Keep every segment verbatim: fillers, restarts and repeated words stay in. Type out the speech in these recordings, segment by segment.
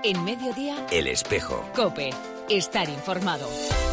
En Mediodía, El Espejo. COPE. Estar informado.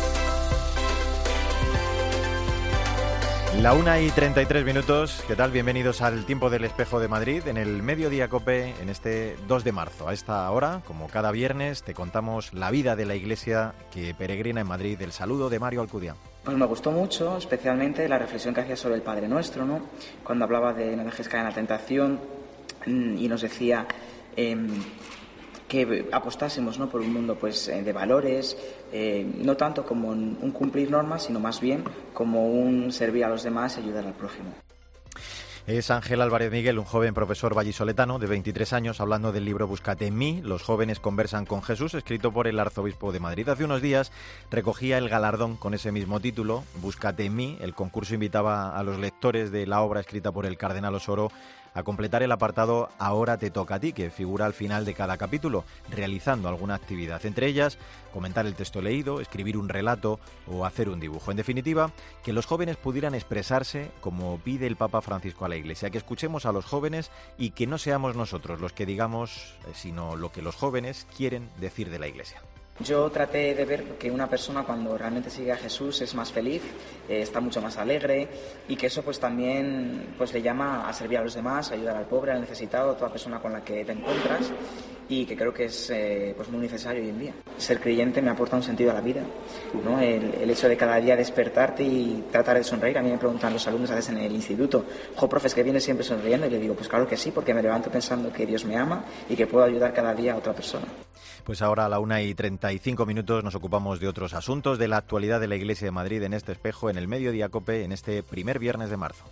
La una y treinta y tres minutos. ¿Qué tal? Bienvenidos al Tiempo del Espejo de Madrid en el Mediodía COPE en este dos de marzo. A esta hora, como cada viernes, te contamos la vida de la iglesia que peregrina en Madrid. El saludo de Mario Alcudia. Pues me gustó mucho, especialmente la reflexión que hacía sobre el Padre Nuestro, ¿no? Cuando hablaba de no dejes caer en la tentación y nos decía eh, que apostásemos, ¿no?, por un mundo pues de valores, eh, no tanto como un, un cumplir normas, sino más bien como un servir a los demás y ayudar al prójimo. Es Ángel Álvarez Miguel, un joven profesor vallisoletano de veintitrés años, hablando del libro Búscate en mí, los jóvenes conversan con Jesús, escrito por el arzobispo de Madrid. Hace unos días recogía el galardón con ese mismo título, Búscate en mí. El concurso invitaba a los lectores de la obra escrita por el cardenal Osoro a completar el apartado Ahora te toca a ti, que figura al final de cada capítulo, realizando alguna actividad. Entre ellas, comentar el texto leído, escribir un relato o hacer un dibujo. En definitiva, que los jóvenes pudieran expresarse como pide el Papa Francisco a la Iglesia, que escuchemos a los jóvenes y que no seamos nosotros los que digamos, sino lo que los jóvenes quieren decir de la Iglesia. Yo traté de ver que una persona cuando realmente sigue a Jesús es más feliz, eh, está mucho más alegre y que eso pues también pues le llama a servir a los demás, a ayudar al pobre, al necesitado, a toda persona con la que te encuentras, y que creo que es eh, pues muy necesario hoy en día. Ser creyente me aporta un sentido a la vida, ¿no? El, el hecho de cada día despertarte y tratar de sonreír. A mí me preguntan los alumnos a veces en el instituto, jo, profes, ¿que vienes siempre sonriendo? Y le digo, pues claro que sí, porque me levanto pensando que Dios me ama y que puedo ayudar cada día a otra persona. Pues ahora a la una y treinta y cinco minutos nos ocupamos de otros asuntos, de la actualidad de la Iglesia de Madrid en este espejo, en el Mediodía COPE, en este primer viernes de marzo.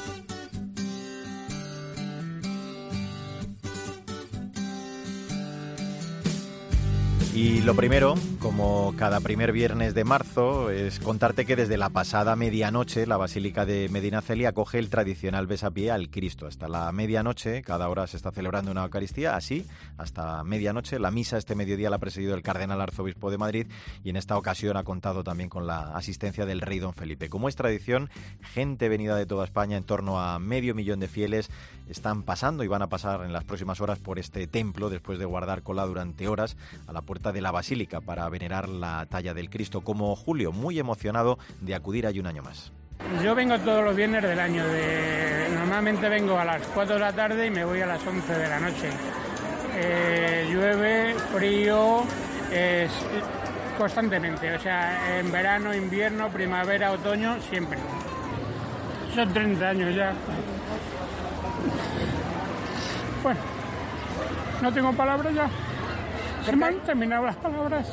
Y lo primero, como cada primer viernes de marzo, es contarte que desde la pasada medianoche la Basílica de Medinaceli acoge el tradicional besapié al Cristo. Hasta la medianoche, cada hora se está celebrando una Eucaristía, así, hasta medianoche. La misa este mediodía la ha presidido el cardenal arzobispo de Madrid y en esta ocasión ha contado también con la asistencia del rey don Felipe. Como es tradición, gente venida de toda España, en torno a medio millón de fieles, están pasando y van a pasar en las próximas horas por este templo después de guardar cola durante horas a la puerta de la Basílica para venerar la talla del Cristo, como Julio, muy emocionado de acudir allí un año más. Yo vengo todos los viernes del año, de... normalmente vengo a las cuatro de la tarde y me voy a las once de la noche. Eh, llueve, frío, es constantemente, o sea, en verano, invierno, primavera, otoño, siempre. Son treinta años ya. Bueno, no tengo palabras ya. Se me han terminado las palabras.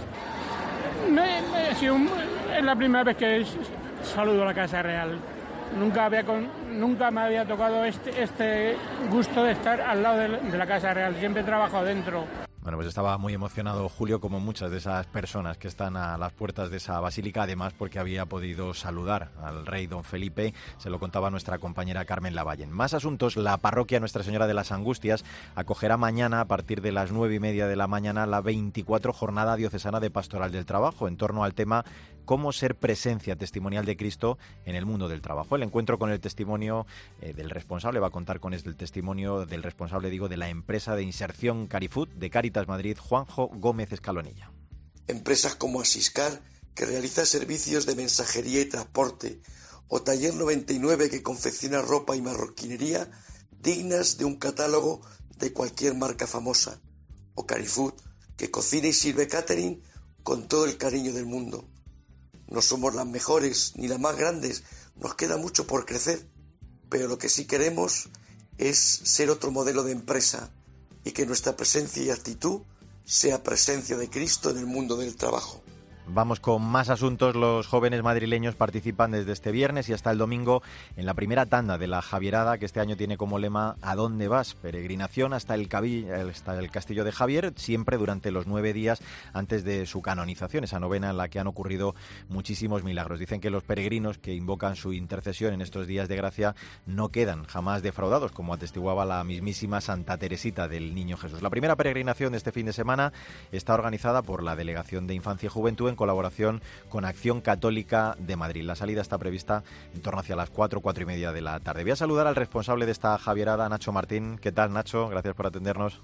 No, he sido un, es la primera vez que saludo a la Casa Real. Nunca había con, nunca me había tocado este, este gusto de estar al lado de, de la Casa Real. Siempre he trabajado dentro. Bueno, pues estaba muy emocionado Julio, como muchas de esas personas que están a las puertas de esa basílica, además porque había podido saludar al rey don Felipe. Se lo contaba nuestra compañera Carmen Lavallen. Más asuntos. La parroquia Nuestra Señora de las Angustias acogerá mañana, a partir de las nueve y media de la mañana, la veinticuatro Jornada Diocesana de Pastoral del Trabajo, en torno al tema cómo ser presencia testimonial de Cristo en el mundo del trabajo. El encuentro con el testimonio eh, del responsable va a contar con el testimonio del responsable, digo, de la empresa de inserción Carifood de Cáritas Madrid, Juanjo Gómez Escalonilla. Empresas como Asiscar, que realiza servicios de mensajería y transporte, o Taller noventa y nueve, que confecciona ropa y marroquinería dignas de un catálogo de cualquier marca famosa, o Carifood, que cocina y sirve catering con todo el cariño del mundo. No somos las mejores ni las más grandes, nos queda mucho por crecer, pero lo que sí queremos es ser otro modelo de empresa y que nuestra presencia y actitud sea presencia de Cristo en el mundo del trabajo. Vamos con más asuntos. Los jóvenes madrileños participan desde este viernes y hasta el domingo en la primera tanda de la Javierada, que este año tiene como lema ¿A dónde vas? Peregrinación hasta el, Cabi- hasta el Castillo de Javier, siempre durante los nueve días antes de su canonización, esa novena en la que han ocurrido muchísimos milagros. Dicen que los peregrinos que invocan su intercesión en estos días de gracia no quedan jamás defraudados, como atestiguaba la mismísima Santa Teresita del Niño Jesús. La primera peregrinación de este fin de semana está organizada por la Delegación de Infancia y Juventud en colaboración con Acción Católica de Madrid. La salida está prevista en torno hacia las cuatro, cuatro y media de la tarde. Voy a saludar al responsable de esta Javierada, Nacho Martín. ¿Qué tal, Nacho? Gracias por atendernos.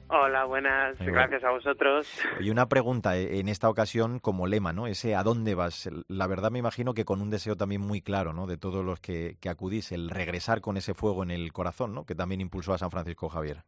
Hola, buenas, Muy gracias bueno. a vosotros. Y una pregunta, en esta ocasión como lema, ¿no? Ese ¿a dónde vas? La verdad me imagino que con un deseo también muy claro, ¿no? De todos los que, que acudís, el regresar con ese fuego en el corazón, ¿no? Que también impulsó a San Francisco Javier.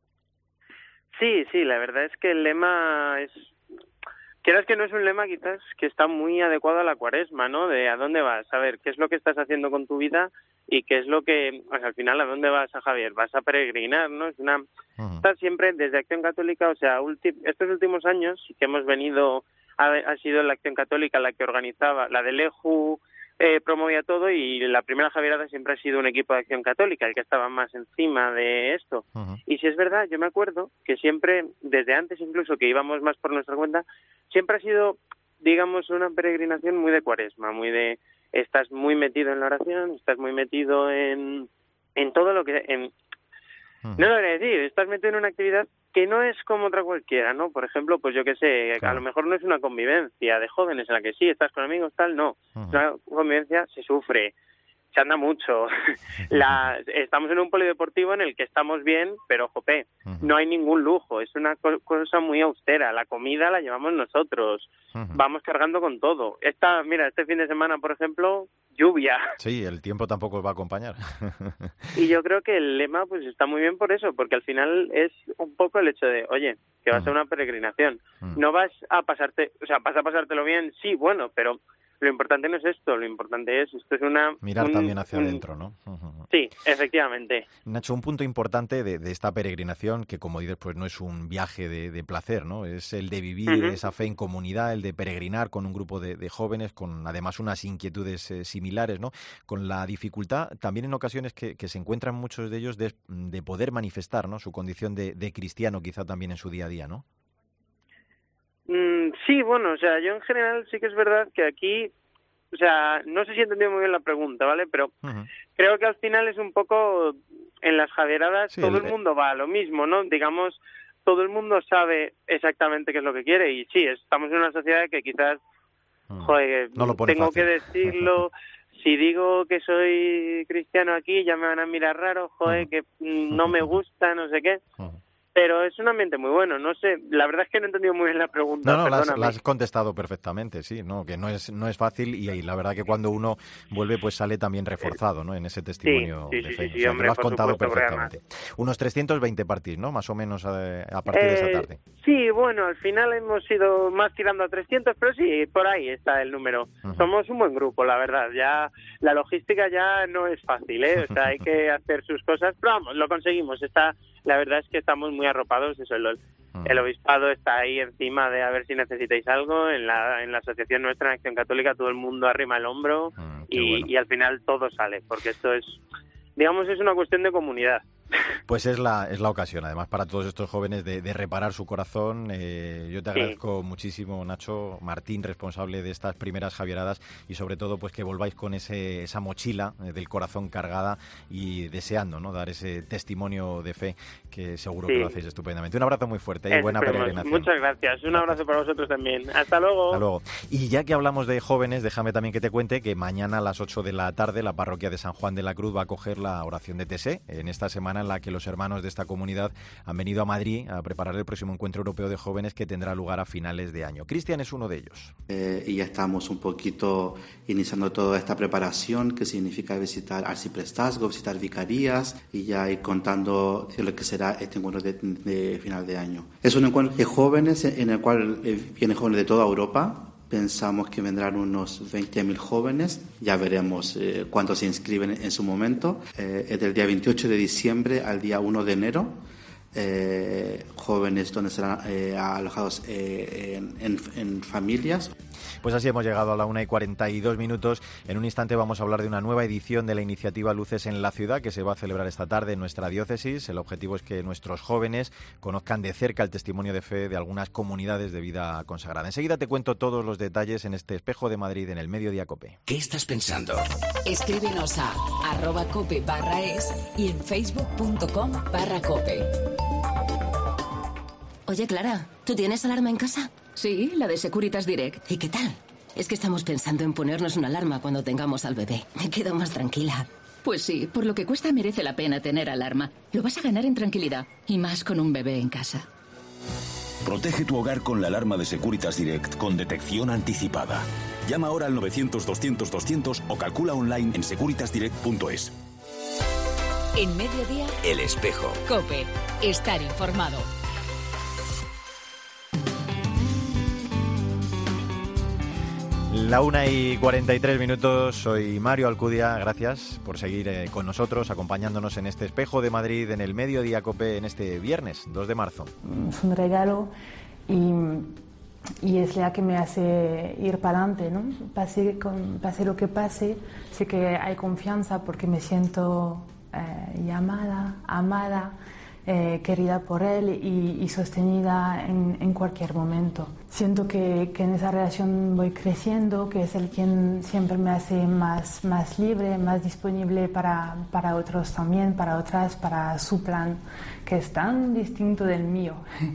Sí, sí, la verdad es que el lema es... Quieras que no es un lema quizás que está muy adecuado a la cuaresma, ¿no? De a dónde vas, a ver, qué es lo que estás haciendo con tu vida y qué es lo que, o sea, al final, ¿a dónde vas, a Javier? Vas a peregrinar, ¿no? Es una... Uh-huh. Está siempre desde Acción Católica, o sea, ulti... estos últimos años que hemos venido, ha, ha sido la Acción Católica la que organizaba, la del E J U, eh, promovía todo y la primera Javierada siempre ha sido un equipo de Acción Católica, el que estaba más encima de esto. Uh-huh. Y si es verdad, yo me acuerdo que siempre, desde antes incluso, que íbamos más por nuestra cuenta, siempre ha sido, digamos, una peregrinación muy de cuaresma, muy de, estás muy metido en la oración, estás muy metido en, en todo lo que... En, uh-huh. No lo voy a decir, estás metido en una actividad que no es como otra cualquiera, ¿no? Por ejemplo, pues yo qué sé, claro. A lo mejor no es una convivencia de jóvenes en la que sí, estás con amigos, tal, no. Uh-huh. Una convivencia se sufre, se anda mucho. La, estamos en un polideportivo en el que estamos bien, pero, jope, uh-huh. no hay ningún lujo. Es una co- cosa muy austera. La comida la llevamos nosotros. Uh-huh. Vamos cargando con todo. Esta, mira, este fin de semana, por ejemplo, lluvia. Sí, el tiempo tampoco os va a acompañar. Y yo creo que el lema pues está muy bien por eso, porque al final es un poco el hecho de, oye, que vas uh-huh. a una peregrinación. Uh-huh. No vas a pasarte, o sea, vas a pasártelo bien, sí, bueno, pero... Lo importante no es esto, lo importante es, esto es una... Mirar un, también hacia un... adentro, ¿no? Uh-huh. Sí, efectivamente. Nacho, un punto importante de, de esta peregrinación, que como dices, pues no es un viaje de, de placer, ¿no? Es el de vivir uh-huh. esa fe en comunidad, el de peregrinar con un grupo de, de jóvenes, con además unas inquietudes eh, similares, ¿no? Con la dificultad, también en ocasiones que, que se encuentran muchos de ellos de, de poder manifestar, ¿no? Su condición de, de cristiano, quizá también en su día a día, ¿no? Sí, bueno, o sea, yo en general sí que es verdad que aquí, o sea, no sé si he entendido muy bien la pregunta, ¿vale? Pero uh-huh. creo que al final es un poco, en las Javieradas sí, todo el, el mundo va a lo mismo, ¿no? Digamos, todo el mundo sabe exactamente qué es lo que quiere y sí, estamos en una sociedad que quizás, uh-huh. joder, no lo tengo fácil. que decirlo... Si digo que soy cristiano aquí, ya me van a mirar raro, joder, uh-huh. que no me gusta, no sé qué... Uh-huh. Pero es un ambiente muy bueno, no sé, la verdad es que no he entendido muy bien la pregunta. No, no, la has, la has contestado perfectamente, sí, no, que no es no es fácil y, y la verdad que cuando uno vuelve pues sale también reforzado, ¿no? En ese testimonio sí, sí, de fe. Sí, sí, o sea, hombre, que lo has contado supuesto, perfectamente. Unos trescientos veinte partís, ¿no? Más o menos a, a partir eh, de esa tarde. Sí, bueno, al final hemos ido más tirando a trescientos, pero sí, por ahí está el número. Uh-huh. Somos un buen grupo, la verdad, ya la logística ya no es fácil, ¿eh? O sea, hay que hacer sus cosas, pero vamos, lo conseguimos, está... La verdad es que estamos muy arropados, eso, el, el obispado está ahí encima de a ver si necesitáis algo, en la en la asociación nuestra en Acción Católica todo el mundo arrima el hombro mm, y, bueno. y al final todo sale, porque esto es, digamos, es una cuestión de comunidad. Pues es la es la ocasión, además, para todos estos jóvenes de, de reparar su corazón. Eh, yo te agradezco sí. muchísimo, Nacho, Martín, responsable de estas primeras Javieradas, y sobre todo pues que volváis con ese esa mochila del corazón cargada y deseando, ¿no? Dar ese testimonio de fe, que seguro sí. que lo hacéis estupendamente. Un abrazo muy fuerte y buena Esperemos. peregrinación. Muchas gracias. Un abrazo para vosotros también. Hasta luego. Hasta luego. Y ya que hablamos de jóvenes, déjame también que te cuente que mañana a las ocho de la tarde la parroquia de San Juan de la Cruz va a acoger la oración de T S E, en esta semana en la que los hermanos de esta comunidad han venido a Madrid a preparar el próximo encuentro europeo de jóvenes que tendrá lugar a finales de año. Cristian es uno de ellos. Eh, y ya estamos un poquito iniciando toda esta preparación, que significa visitar arciprestazgo, visitar vicarías y ya ir contando lo que será este encuentro de, de final de año. Es un encuentro de jóvenes en el cual eh, vienen jóvenes de toda Europa. Pensamos que vendrán unos veinte mil jóvenes, ya veremos eh, cuántos se inscriben en su momento. Eh, es del día veintiocho de diciembre al día uno de enero. Eh, jóvenes donde serán eh, alojados eh, en, en, en familias. Pues así hemos llegado a la una y cuarenta y dos minutos. En un instante vamos a hablar de una nueva edición de la iniciativa Luces en la Ciudad que se va a celebrar esta tarde en nuestra diócesis. El objetivo es que nuestros jóvenes conozcan de cerca el testimonio de fe de algunas comunidades de vida consagrada. Enseguida te cuento todos los detalles en este Espejo de Madrid en el Mediodía COPE. ¿Qué estás pensando? Escríbenos a arroba cope barra es y en facebook punto com barra cope. Oye, Clara, ¿tú tienes alarma en casa? Sí, la de Securitas Direct. ¿Y qué tal? Es que estamos pensando en ponernos una alarma cuando tengamos al bebé. Me quedo más tranquila. Pues sí, por lo que cuesta merece la pena tener alarma. Lo vas a ganar en tranquilidad, y más con un bebé en casa. Protege tu hogar con la alarma de Securitas Direct con detección anticipada. Llama ahora al novecientos doscientos doscientos o calcula online en securitas direct punto es. En Mediodía, El Espejo. COPE. Estar informado. La una y cuarenta y tres minutos, soy Mario Alcudia, gracias por seguir eh, con nosotros, acompañándonos en este Espejo de Madrid en el Mediodía COPE en este viernes, dos de marzo. Es un regalo y, y es la que me hace ir para adelante, ¿no? Pase, con, pase lo que pase, sé que hay confianza porque me siento eh, llamada, amada, Eh, querida por él y, y sostenida en, en cualquier momento. Siento que, que en esa relación voy creciendo, que es el quien siempre me hace más, más libre, más disponible para, para otros también, para otras, para su plan, que es tan distinto del mío.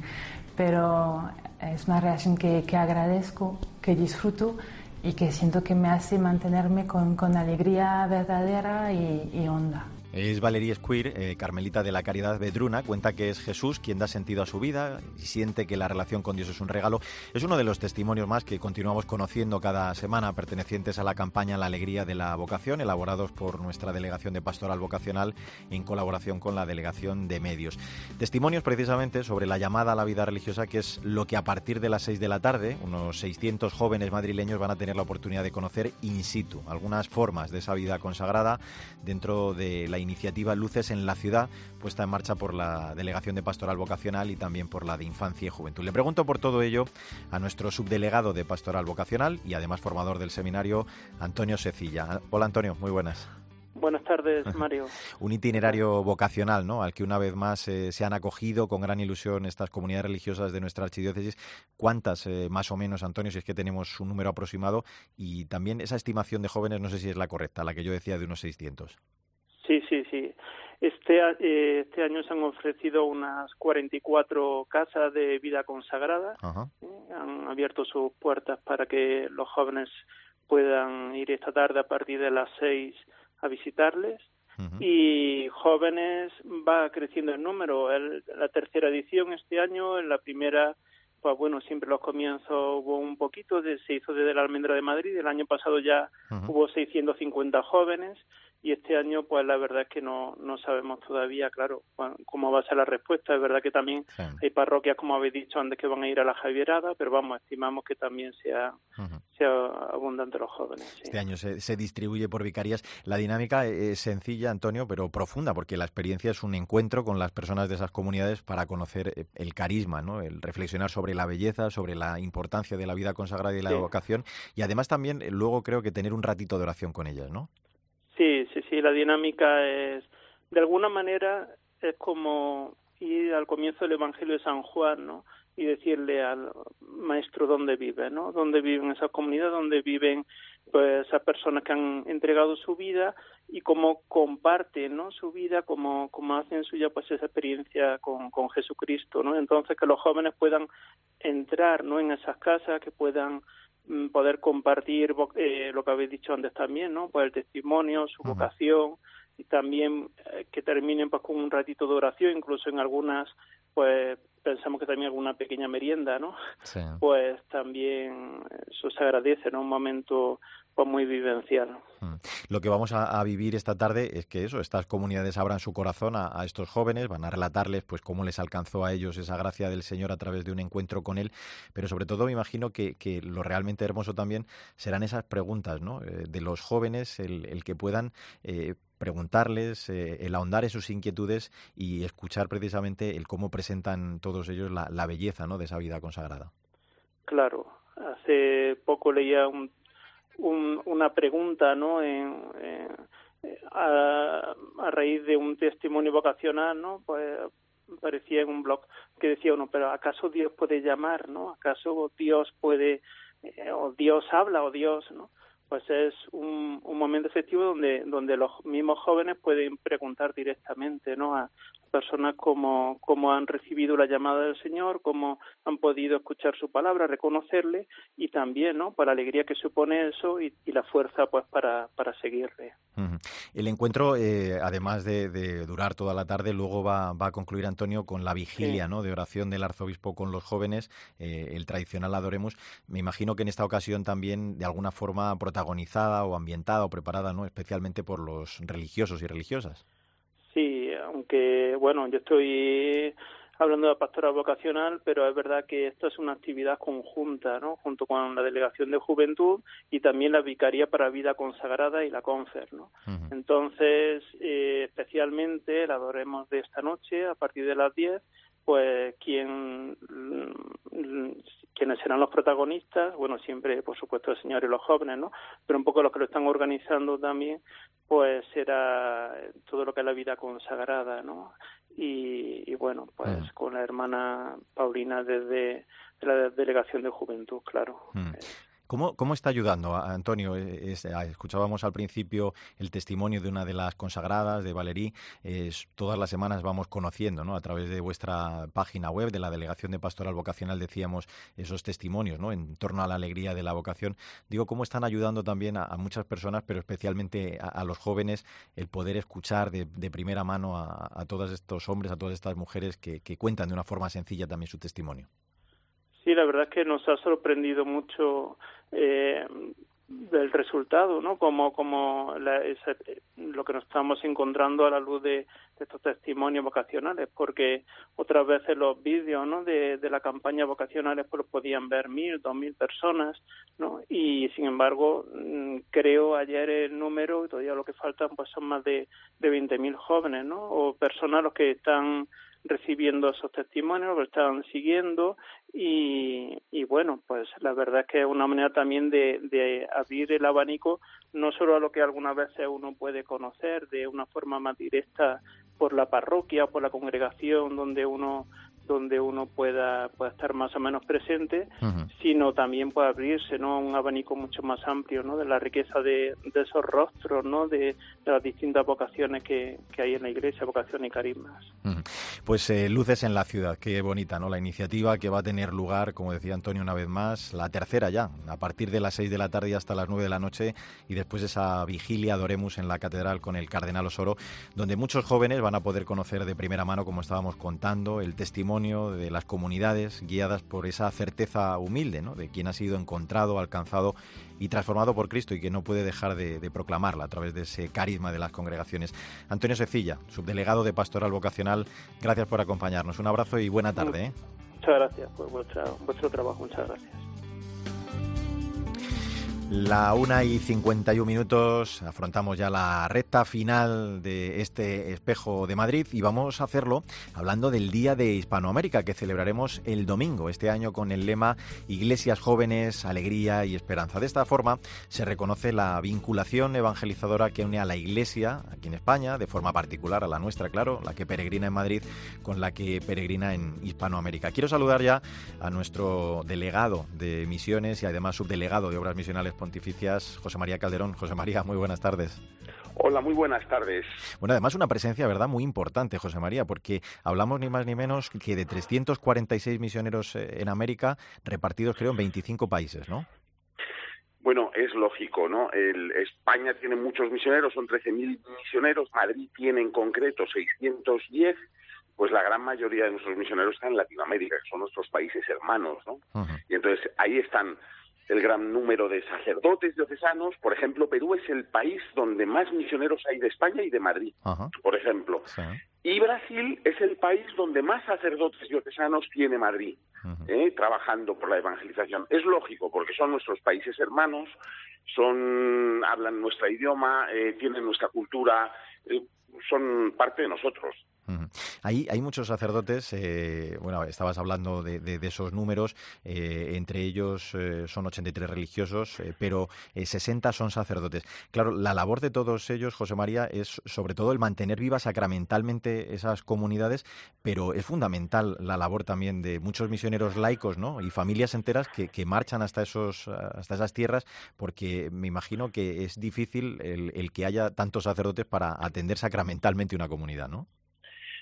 Pero es una relación que, que agradezco, que disfruto y que siento que me hace mantenerme con, con alegría verdadera y, y honda. Es Valerie Squire, eh, carmelita de la Caridad Vedruna, cuenta que es Jesús quien da sentido a su vida y siente que la relación con Dios es un regalo. Es uno de los testimonios más que continuamos conociendo cada semana, pertenecientes a la campaña La Alegría de la Vocación, elaborados por nuestra Delegación de Pastoral Vocacional en colaboración con la Delegación de Medios. Testimonios precisamente sobre la llamada a la vida religiosa, que es lo que a partir de las seis de la tarde, unos seiscientos jóvenes madrileños van a tener la oportunidad de conocer in situ algunas formas de esa vida consagrada dentro de la iniciativa Luces en la Ciudad, puesta en marcha por la Delegación de Pastoral Vocacional y también por la de Infancia y Juventud. Le pregunto por todo ello a nuestro subdelegado de Pastoral Vocacional y además formador del seminario, Antonio Secilla. Hola Antonio, muy buenas. Buenas tardes, Mario. Un itinerario vocacional, ¿no?, al que una vez más eh, se han acogido con gran ilusión estas comunidades religiosas de nuestra archidiócesis. ¿Cuántas eh, más o menos, Antonio, si es que tenemos un número aproximado? Y también esa estimación de jóvenes, no sé si es la correcta, la que yo decía de unos seiscientos. Sí, sí, sí. Este, eh, este año se han ofrecido unas cuarenta y cuatro casas de vida consagrada. Ajá. Eh, han abierto sus puertas para que los jóvenes puedan ir esta tarde a partir de las seis a visitarles. Uh-huh. Y jóvenes va creciendo el número. El, la tercera edición este año, en la primera, pues bueno, siempre los comienzos hubo un poquito, de, se hizo desde la Almendra de Madrid. El año pasado ya uh-huh. hubo seiscientos cincuenta jóvenes. Y este año, pues la verdad es que no, no sabemos todavía, claro, cómo va a ser la respuesta. Es verdad que también sí. hay parroquias, como habéis dicho antes, que van a ir a la Javierada, pero vamos, estimamos que también sea, uh-huh. sea abundante los jóvenes. Sí. Este año se, se distribuye por vicarías. La dinámica es sencilla, Antonio, pero profunda, porque la experiencia es un encuentro con las personas de esas comunidades para conocer el carisma, ¿no?, el reflexionar sobre la belleza, sobre la importancia de la vida consagrada y la sí. vocación, y además también luego creo que tener un ratito de oración con ellas, ¿no? Sí, sí, sí, la dinámica es, de alguna manera, es como ir al comienzo del Evangelio de San Juan, ¿no?, y decirle al maestro dónde vive, ¿no?, dónde viven esas comunidades, dónde viven pues esas personas que han entregado su vida y cómo comparten, ¿no?, su vida, cómo, cómo hacen suya pues esa experiencia con, con Jesucristo, ¿no? Entonces que los jóvenes puedan entrar, ¿no?, en esas casas, que puedan poder compartir eh, lo que habéis dicho antes también, ¿no?, pues el testimonio, su uh-huh. vocación, y también eh, que terminen pues con un ratito de oración, incluso en algunas pues pensamos que también alguna pequeña merienda, ¿no? Sí. Pues también eso se agradece, ¿no?, un momento pues muy vivencial. Lo que vamos a, a vivir esta tarde es que eso, estas comunidades abran su corazón a, a estos jóvenes, van a relatarles pues cómo les alcanzó a ellos esa gracia del Señor a través de un encuentro con Él, pero sobre todo me imagino que, que lo realmente hermoso también serán esas preguntas, ¿no?, eh, de los jóvenes, el, el que puedan eh, preguntarles, eh, el ahondar en sus inquietudes y escuchar precisamente el cómo presentan todos ellos la, la belleza, ¿no?, de esa vida consagrada. Claro, hace poco leía un Un, una pregunta, ¿no?, en, en, a, a raíz de un testimonio vocacional, ¿no?, pues aparecía en un blog que decía uno, pero ¿acaso Dios puede llamar, no? ¿Acaso Dios puede, eh, o Dios habla, o Dios, no? Pues es un, un momento efectivo donde donde los mismos jóvenes pueden preguntar directamente, ¿no?, a personas cómo, cómo han recibido la llamada del Señor, cómo han podido escuchar su palabra, reconocerle, y también, ¿no?, por la alegría que supone eso y, y la fuerza, pues, para, para seguirle. Uh-huh. El encuentro, eh, además de, de durar toda la tarde, luego va, va a concluir, Antonio, con la vigilia, sí, ¿no?, de oración del arzobispo con los jóvenes, eh, el tradicional Adoremus. Me imagino que en esta ocasión también, de alguna forma, protagonizada o ambientada o preparada, ¿no?, especialmente por los religiosos y religiosas. Sí, aunque, bueno, yo estoy hablando de la pastoral vocacional, pero es verdad que esto es una actividad conjunta, ¿no?, junto con la Delegación de Juventud y también la Vicaría para Vida Consagrada y la Confer, ¿no? Uh-huh. Entonces, eh, especialmente la adoremos de esta noche, a partir de las diez, pues quien quienes serán los protagonistas, bueno, siempre, por supuesto, el Señor y los jóvenes, ¿no?, pero un poco los que lo están organizando también, pues será todo lo que es la vida consagrada, ¿no? Y, y bueno, pues mm. con la hermana Paulina desde de la Delegación de Juventud, claro. Mm. ¿Cómo, ¿Cómo está ayudando, Antonio? Es, escuchábamos al principio el testimonio de una de las consagradas, de Valerí. Es, todas las semanas vamos conociendo, ¿no?, a través de vuestra página web, de la Delegación de Pastoral Vocacional, decíamos esos testimonios, ¿no?, en torno a la alegría de la vocación. Digo, ¿cómo están ayudando también a, a muchas personas, pero especialmente a, a los jóvenes, el poder escuchar de, de primera mano a, a todos estos hombres, a todas estas mujeres que, que cuentan de una forma sencilla también su testimonio? Sí, la verdad es que nos ha sorprendido mucho eh, el resultado, ¿no? Como como la, ese, lo que nos estamos encontrando a la luz de, de estos testimonios vocacionales, porque otras veces los vídeos, ¿no?, de, de la campaña vocacionales pues los podían ver mil, dos mil personas, ¿no? Y sin embargo, creo ayer el número, y todavía lo que faltan pues son más de, de veinte mil jóvenes, ¿no?, o personas los que están recibiendo esos testimonios, lo están siguiendo y, y bueno, pues la verdad es que es una manera también de, de abrir el abanico no solo a lo que algunas veces uno puede conocer de una forma más directa por la parroquia o por la congregación donde uno donde uno pueda, pueda estar más o menos presente, uh-huh, sino también puede abrirse, ¿no?, un abanico mucho más amplio, ¿no?, de la riqueza de, de esos rostros, ¿no?, de, de las distintas vocaciones que, que hay en la Iglesia, vocaciones y carismas. Uh-huh. Pues eh, luces en la ciudad, qué bonita, ¿no?, la iniciativa que va a tener lugar, como decía Antonio una vez más, la tercera ya, a partir de las seis de la tarde y hasta las nueve de la noche, y después esa vigilia Adoremus en la catedral con el cardenal Osoro, donde muchos jóvenes van a poder conocer de primera mano, como estábamos contando, el testimonio de las comunidades guiadas por esa certeza humilde, ¿no?, de quien ha sido encontrado, alcanzado y transformado por Cristo y que no puede dejar de, de proclamarla a través de ese carisma de las congregaciones. Antonio Secilla, subdelegado de Pastoral Vocacional, gracias por acompañarnos. Un abrazo y buena tarde, ¿eh? Muchas gracias por vuestro, vuestro trabajo. Muchas gracias. La una y cincuenta y un minutos, afrontamos ya la recta final de este Espejo de Madrid y vamos a hacerlo hablando del Día de Hispanoamérica que celebraremos el domingo, este año con el lema Iglesias jóvenes, alegría y esperanza. De esta forma se reconoce la vinculación evangelizadora que une a la Iglesia aquí en España, de forma particular a la nuestra, claro, la que peregrina en Madrid con la que peregrina en Hispanoamérica. Quiero saludar ya a nuestro delegado de misiones y además subdelegado de obras misionales pontificias, José María Calderón. José María, muy buenas tardes. Hola, muy buenas tardes. Bueno, además una presencia, ¿verdad?, muy importante, José María, porque hablamos ni más ni menos que de trescientos cuarenta y seis misioneros en América, repartidos creo en veinticinco países, ¿no? Bueno, es lógico, ¿no? El, España tiene muchos misioneros, son trece mil misioneros, Madrid tiene en concreto seiscientos diez, pues la gran mayoría de nuestros misioneros están en Latinoamérica, que son nuestros países hermanos, ¿no? Uh-huh. Y entonces ahí están el gran número de sacerdotes diocesanos. Por ejemplo, Perú es el país donde más misioneros hay de España y de Madrid, uh-huh, por ejemplo. Sí. Y Brasil es el país donde más sacerdotes diocesanos tiene Madrid, uh-huh, ¿eh? trabajando por la evangelización. Es lógico, porque son nuestros países hermanos, son hablan nuestro idioma, eh, tienen nuestra cultura, eh, son parte de nosotros. Uh-huh. Hay, hay muchos sacerdotes, eh, bueno, estabas hablando de, de, de esos números, eh, entre ellos eh, son ochenta y tres religiosos, eh, pero eh, sesenta son sacerdotes. Claro, la labor de todos ellos, José María, es sobre todo el mantener vivas sacramentalmente esas comunidades, pero es fundamental la labor también de muchos misioneros laicos, ¿no?, y familias enteras que, que marchan hasta esos hasta esas tierras, porque me imagino que es difícil el, el que haya tantos sacerdotes para atender sacramentalmente una comunidad, ¿no?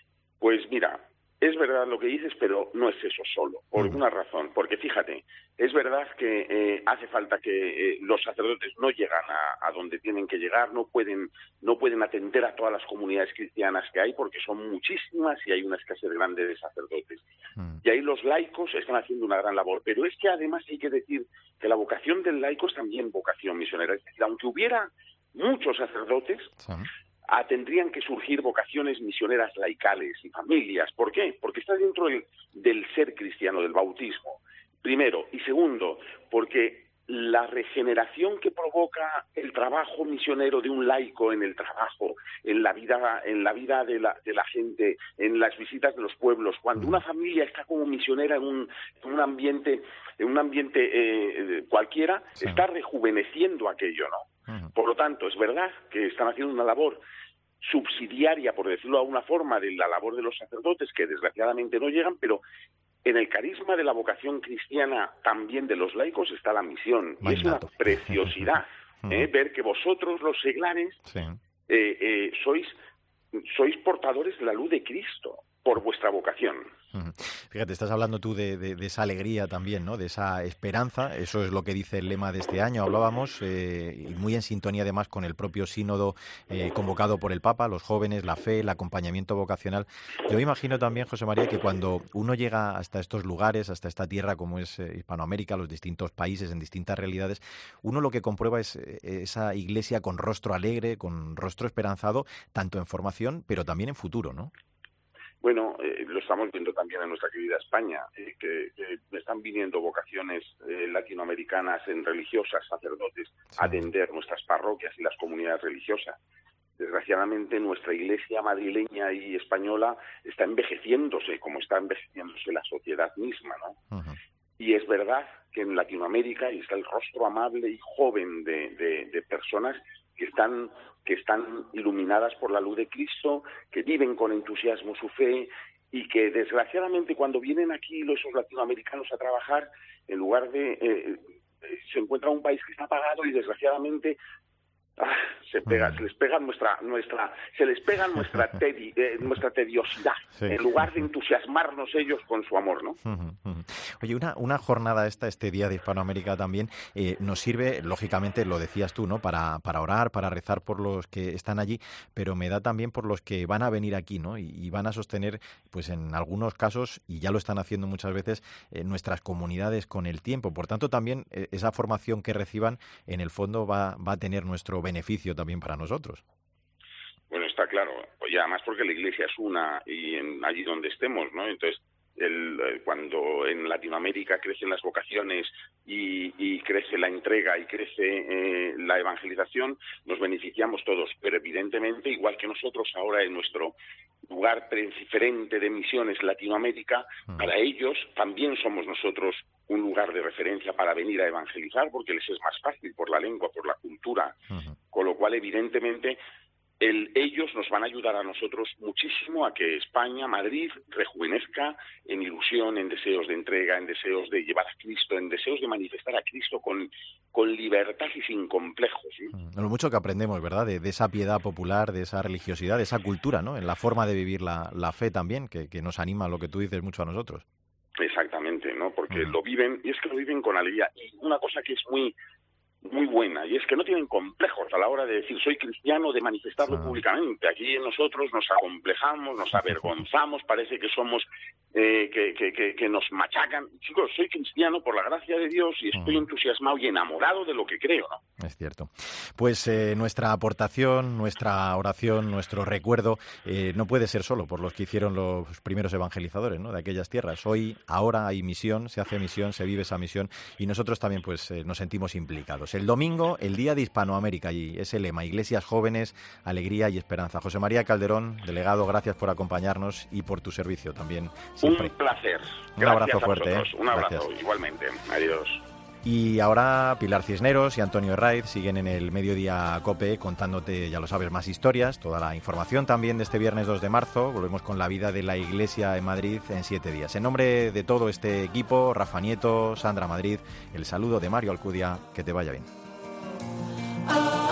Pues mira, es verdad lo que dices, pero no es eso solo, por una razón. Porque fíjate, es verdad que eh, hace falta que eh, los sacerdotes no llegan a, a donde tienen que llegar, no pueden, no pueden atender a todas las comunidades cristianas que hay, porque son muchísimas y hay una escasez grande de sacerdotes. Mm. Y ahí los laicos están haciendo una gran labor. Pero es que además hay que decir que la vocación del laico es también vocación misionera. Es decir, aunque hubiera muchos sacerdotes, sí. Ah, tendrían que surgir vocaciones misioneras laicales y familias. ¿Por qué? Porque está dentro del, del ser cristiano, del bautismo, primero. Y segundo, porque la regeneración que provoca el trabajo misionero de un laico en el trabajo, en la vida, en la vida de la, de la gente, en las visitas de los pueblos, cuando una familia está como misionera en un, en un ambiente, en un ambiente eh, cualquiera, sí. está rejuveneciendo aquello, ¿no? Por lo tanto, es verdad que están haciendo una labor subsidiaria, por decirlo de alguna forma, de la labor de los sacerdotes, que desgraciadamente no llegan, pero en el carisma de la vocación cristiana también de los laicos está la misión. Y es una preciosidad ¿eh? ver que vosotros, los seglares, sí. eh, eh, sois, sois portadores de la luz de Cristo por vuestra vocación. Fíjate, estás hablando tú de, de, de esa alegría también, ¿no? De esa esperanza. Eso es lo que dice el lema de este año. Hablábamos, eh, y muy en sintonía además con el propio sínodo eh, convocado por el Papa, los jóvenes, la fe, el acompañamiento vocacional. Yo me imagino también, José María, que cuando uno llega hasta estos lugares, hasta esta tierra como es eh, Hispanoamérica, los distintos países, en distintas realidades, uno lo que comprueba es eh, esa iglesia con rostro alegre, con rostro esperanzado, tanto en formación, pero también en futuro, ¿no? Bueno, eh, lo estamos viendo también en nuestra querida España, eh, que, que están viniendo vocaciones eh, latinoamericanas en religiosas, sacerdotes, sí. a atender nuestras parroquias y las comunidades religiosas. Desgraciadamente, nuestra iglesia madrileña y española está envejeciéndose, como está envejeciéndose la sociedad misma, ¿no? Uh-huh. Y es verdad que en Latinoamérica está el rostro amable y joven de, de, de personas que están que están iluminadas por la luz de Cristo, que viven con entusiasmo su fe y que desgraciadamente cuando vienen aquí los esos latinoamericanos a trabajar, en lugar de eh, se encuentra un país que está apagado y desgraciadamente ah, se pega, se les pega nuestra nuestra se les pega nuestra tedi, eh, nuestra tediosidad, sí. en lugar de entusiasmarnos ellos con su amor, ¿no? Oye, una, una jornada esta, este Día de Hispanoamérica también, eh, nos sirve, lógicamente, lo decías tú, ¿no? Para, para orar, para rezar por los que están allí, pero me da también por los que van a venir aquí, ¿no? Y, y van a sostener, pues en algunos casos, y ya lo están haciendo muchas veces, eh, nuestras comunidades con el tiempo. Por tanto, también eh, esa formación que reciban, en el fondo, va, va a tener nuestro beneficio también para nosotros. Bueno, está claro. Y además porque la Iglesia es una, y en, allí donde estemos, ¿no? Entonces, El, cuando en Latinoamérica crecen las vocaciones y, y crece la entrega y crece eh, la evangelización, nos beneficiamos todos, pero evidentemente, igual que nosotros ahora en nuestro lugar preferente de misiones Latinoamérica, uh-huh. para ellos también somos nosotros un lugar de referencia para venir a evangelizar, porque les es más fácil por la lengua, por la cultura, uh-huh. con lo cual evidentemente El, ellos nos van a ayudar a nosotros muchísimo a que España, Madrid, rejuvenezca en ilusión, en deseos de entrega, en deseos de llevar a Cristo, en deseos de manifestar a Cristo con, con libertad y sin complejos, ¿no? Lo mucho que aprendemos, ¿verdad?, de, de esa piedad popular, de esa religiosidad, de esa cultura, ¿no?, en la forma de vivir la, la fe también, que, que nos anima, lo que tú dices, mucho a nosotros. Exactamente, ¿no?, porque uh-huh. lo viven, y es que lo viven con alegría. Y una cosa que es muy... muy buena, y es que no tienen complejos a la hora de decir soy cristiano, de manifestarlo sí. públicamente. Aquí nosotros nos acomplejamos, nos avergonzamos, parece que somos, eh, que, que, que, que nos machacan. Chicos, soy cristiano por la gracia de Dios y estoy mm. entusiasmado y enamorado de lo que creo, ¿no? Es cierto. Pues eh, nuestra aportación, nuestra oración, nuestro recuerdo eh, no puede ser solo por los que hicieron los primeros evangelizadores, ¿no?, de aquellas tierras. Hoy, ahora hay misión, se hace misión, se vive esa misión y nosotros también pues eh, nos sentimos implicados. El domingo, el Día de Hispanoamérica, y ese lema, Iglesias Jóvenes, Alegría y Esperanza. José María Calderón, delegado, gracias por acompañarnos y por tu servicio también. Siempre. Un placer. Un gracias abrazo fuerte. ¿eh? Un abrazo, gracias. Igualmente. Adiós. Y ahora Pilar Cisneros y Antonio Herraiz siguen en el Mediodía COPE contándote, ya lo sabes, más historias, toda la información también de este viernes dos de marzo. Volvemos con la vida de la Iglesia en Madrid en siete días. En nombre de todo este equipo, Rafa Nieto, Sandra Madrid, el saludo de Mario Alcudia, que te vaya bien.